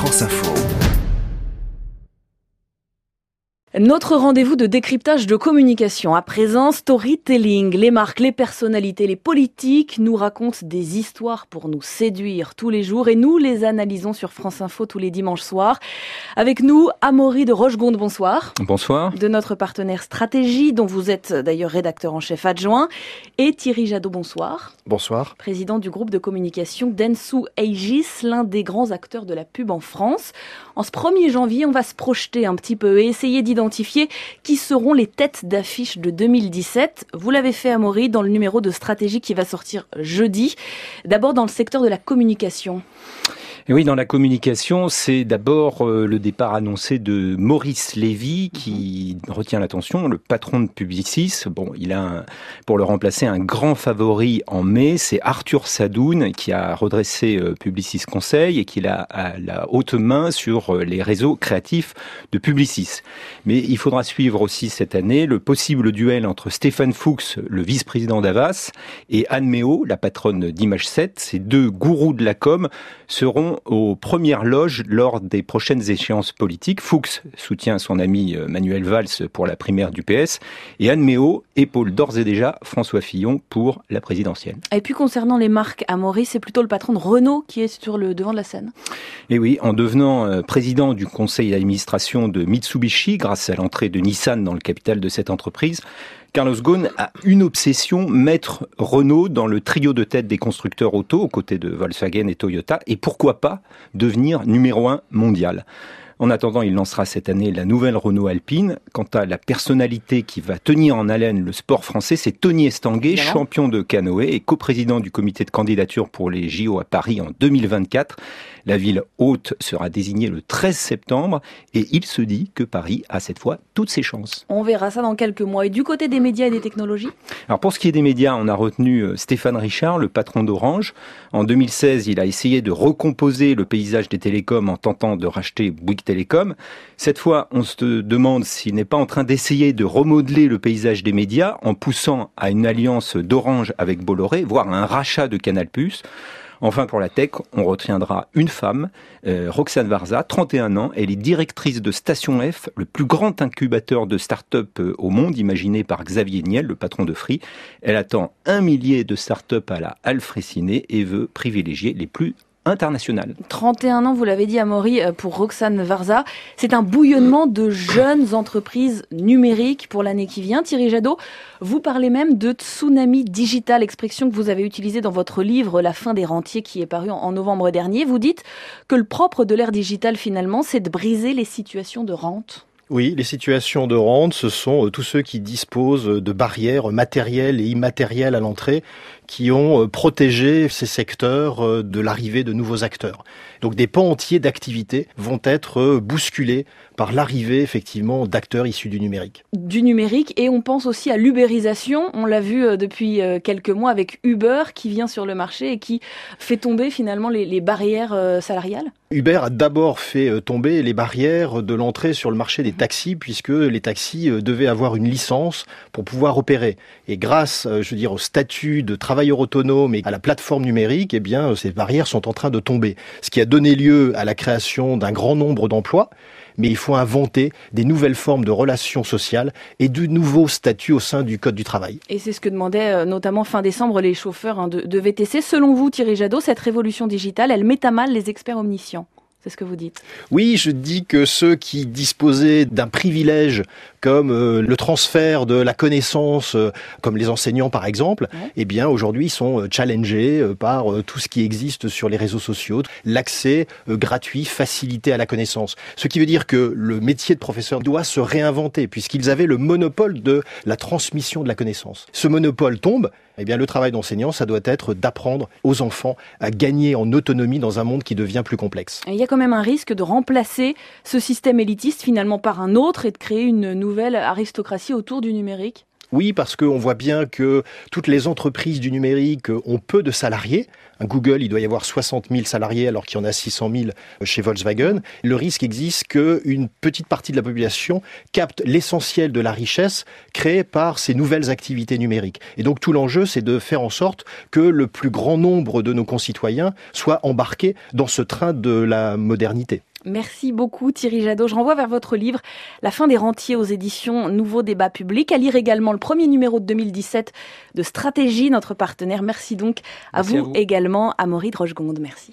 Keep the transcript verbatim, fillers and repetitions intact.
France Info. Notre rendez-vous de décryptage de communication. À présent, storytelling. Les marques, les personnalités, les politiques nous racontent des histoires pour nous séduire tous les jours et nous les analysons sur France Info tous les dimanches soirs. Avec nous, Amaury de Rochegonde, bonsoir. Bonsoir. De notre partenaire Stratégie, dont vous êtes d'ailleurs rédacteur en chef adjoint. Et Thierry Jadot, bonsoir. Bonsoir. Président du groupe de communication Dentsu Aegis, l'un des grands acteurs de la pub en France. En ce premier janvier, on va se projeter un petit peu et essayer d'identifier identifier qui seront les têtes d'affiche de deux mille dix-sept. Vous l'avez fait, Amaury, dans le numéro de Stratégie qui va sortir jeudi. D'abord dans le secteur de la communication. Et oui, dans la communication, c'est d'abord euh, le départ annoncé de Maurice Lévy qui retient l'attention, le patron de Publicis. Bon, il a, un, pour le remplacer, un grand favori en mai, c'est Arthur Sadoun qui a redressé euh, Publicis Conseil et qui a, a la haute main sur euh, les réseaux créatifs de Publicis. Mais il faudra suivre aussi cette année le possible duel entre Stéphane Fuchs, le vice-président d'Havas, et Anne Méo, la patronne d'Image sept. Ces deux gourous de la com seront aux premières loges lors des prochaines échéances politiques. Fuchs soutient son ami Manuel Valls pour la primaire du P S et Anne Méo épaule d'ores et déjà François Fillon pour la présidentielle. Et puis concernant les marques, Amaury, c'est plutôt le patron de Renault qui est sur le devant de la scène. Et oui, en devenant président du conseil d'administration de Mitsubishi grâce à l'entrée de Nissan dans le capital de cette entreprise, Carlos Ghosn a une obsession, mettre Renault dans le trio de tête des constructeurs auto, aux côtés de Volkswagen et Toyota, et pourquoi pas devenir numéro un mondial. En attendant, il lancera cette année la nouvelle Renault Alpine. Quant à la personnalité qui va tenir en haleine le sport français, c'est Tony Estanguet, Bien. champion de canoë et coprésident du comité de candidature pour les J O à Paris en deux mille vingt-quatre. La ville hôte sera désignée le treize septembre et il se dit que Paris a cette fois toutes ses chances. On verra ça dans quelques mois. Et du côté des médias et des technologies ? Alors pour ce qui est des médias, on a retenu Stéphane Richard, le patron d'Orange. En deux mille seize, il a essayé de recomposer le paysage des télécoms en tentant de racheter Bouygues Télécom. Cette fois, on se demande s'il n'est pas en train d'essayer de remodeler le paysage des médias en poussant à une alliance d'Orange avec Bolloré, voire à un rachat de Canal+. Enfin, pour la tech, on retiendra une femme, euh, Roxane Varza, trente et un ans. Elle est directrice de Station F, le plus grand incubateur de start-up au monde, imaginé par Xavier Niel, le patron de Free. Elle attend un millier de start-up à la halle Fraissinet et veut privilégier les plus internationales. trente et un ans, vous l'avez dit, Amaury, pour Roxane Varza. C'est un bouillonnement de jeunes entreprises numériques pour l'année qui vient. Thierry Jadot, vous parlez même de tsunami digital, expression que vous avez utilisée dans votre livre La fin des rentiers qui est paru en novembre dernier. Vous dites que le propre de l'ère digitale, finalement, c'est de briser les situations de rente. Oui, les situations de rente, ce sont tous ceux qui disposent de barrières matérielles et immatérielles à l'entrée qui ont protégé ces secteurs de l'arrivée de nouveaux acteurs. Donc des pans entiers d'activités vont être bousculés par l'arrivée effectivement d'acteurs issus du numérique. Du numérique, et on pense aussi à l'ubérisation. On l'a vu depuis quelques mois avec Uber qui vient sur le marché et qui fait tomber finalement les, les barrières salariales. Uber a d'abord fait tomber les barrières de l'entrée sur le marché des taxis, puisque les taxis devaient avoir une licence pour pouvoir opérer. Et grâce, je veux dire, au statut de travailleur autonome et à la plateforme numérique, eh bien, ces barrières sont en train de tomber. Ce qui a donné lieu à la création d'un grand nombre d'emplois. Mais il faut inventer des nouvelles formes de relations sociales et de nouveaux statuts au sein du Code du travail. Et c'est ce que demandaient notamment fin décembre les chauffeurs de, de V T C. Selon vous, Thierry Jadot, cette révolution digitale, elle met à mal les experts omniscients. C'est ce que vous dites. Oui, je dis que ceux qui disposaient d'un privilège comme euh, le transfert de la connaissance, euh, comme les enseignants par exemple, ouais. eh bien aujourd'hui sont euh, challengés euh, par euh, tout ce qui existe sur les réseaux sociaux, l'accès euh, gratuit, facilité à la connaissance. Ce qui veut dire que le métier de professeur doit se réinventer puisqu'ils avaient le monopole de la transmission de la connaissance. Ce monopole tombe. Eh bien, le travail d'enseignant, ça doit être d'apprendre aux enfants à gagner en autonomie dans un monde qui devient plus complexe. Il y a quand même un risque de remplacer ce système élitiste finalement par un autre et de créer une nouvelle aristocratie autour du numérique. Oui, parce qu'on voit bien que toutes les entreprises du numérique ont peu de salariés. Un Google, il doit y avoir soixante mille salariés alors qu'il y en a six cent mille chez Volkswagen. Le risque existe qu'une petite partie de la population capte l'essentiel de la richesse créée par ces nouvelles activités numériques. Et donc tout l'enjeu, c'est de faire en sorte que le plus grand nombre de nos concitoyens soient embarqués dans ce train de la modernité. Merci beaucoup Thierry Jadot. Je renvoie vers votre livre La fin des rentiers aux éditions Nouveau Débat Public. À lire également le premier numéro de deux mille dix-sept de Stratégie, notre partenaire. Merci donc à, vous, à vous également, Amaury de Rochegonde. Merci.